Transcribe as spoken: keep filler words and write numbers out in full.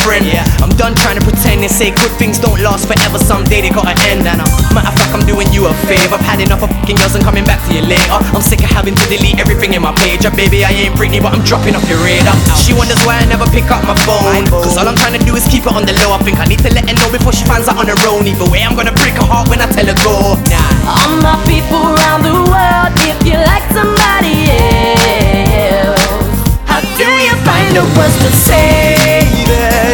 friend. Yeah. I'm done trying to pretend and say good things don't last forever. Someday they gotta end. And uh, matter of fact, I'm doing you a favor. I've had enough of fucking girls and coming back to you later. I'm sick of having to delete everything in my page. Uh, baby, I ain't Britney, but I'm dropping off your radar. She wonders why I never pick up my phone, cause all I'm trying to do is keep it on the low. I think I need to let her know before she finds out on her own. Either way, I'm gonna break her heart when I tell her go. Nah. All my people around the world